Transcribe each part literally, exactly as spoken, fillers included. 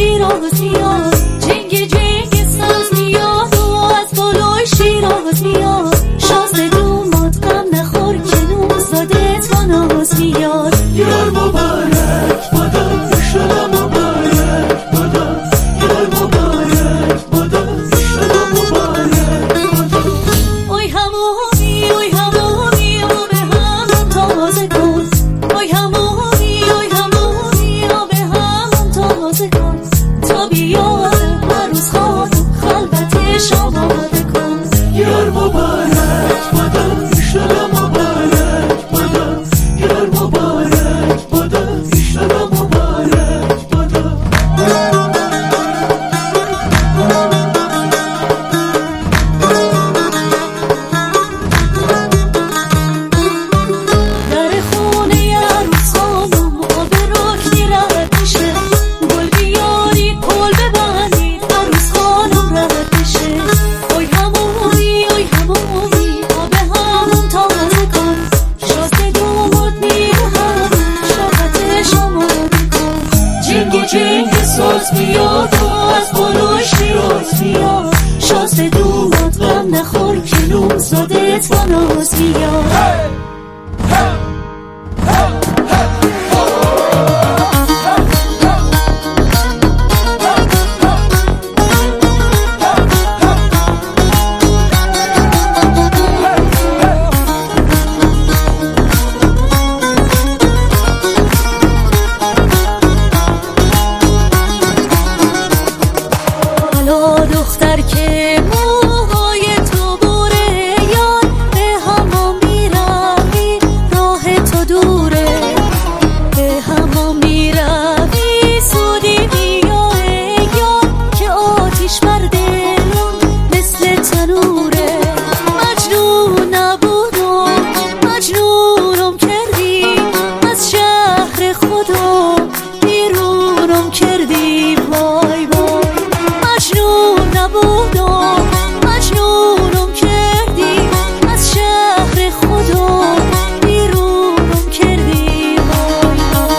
شیراز میاد، جنگ جنگ ساز میاد و از بالای شیراز میاد. شازده دومات غم نخور که نون زاده با ناز میاد. یار مبارک بادا ایشالا مبارک بادا، یار مبارک بادا ایشالا مبارک بادا. اوی همومی اوی همومی آب همون تازه کن، اوی همومی اوی همومی آب همون تازه کن. تا بیاد عروس خانم خلوتش آماده کن. یار مبارک بادا ایشالا مبارک بادا، یار مبارک بادا ایشالا مبارک بادا. در خونه عروس خانم آب رکنی رد میشه، گل بیاری پل ببندید عروس خانم رد میشه. اوی همومی اوی همومی آب همون تازه کن. شازده دومات میره همون شربتش آماده کن. جنگ جنگ ساز میاد و از بالای شیراز میاد. شازده دومات غم نخور که نون زاده با ناز میاد. حالا دختر که موهای تو بره یار، به همان میروی راه تو دوره. به همان میروی سودی بیا ای یار، که آتیش بر دلم مثل تنوره. مجنون نبودم مجنونم کردی، از شهر خدا بیرونم کردی. وای وای مجنون نبودم مجنونم کردی، از شهر خدا بیرونم کردی. وای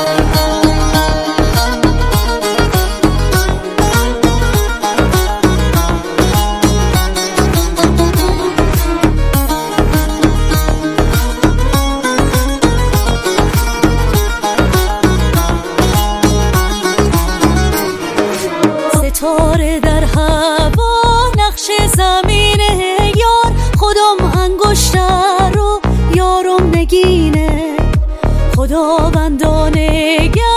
ستاره در هوا نقش زمینه یار، خودم انگشتر رو یارم نگینه. خداوندان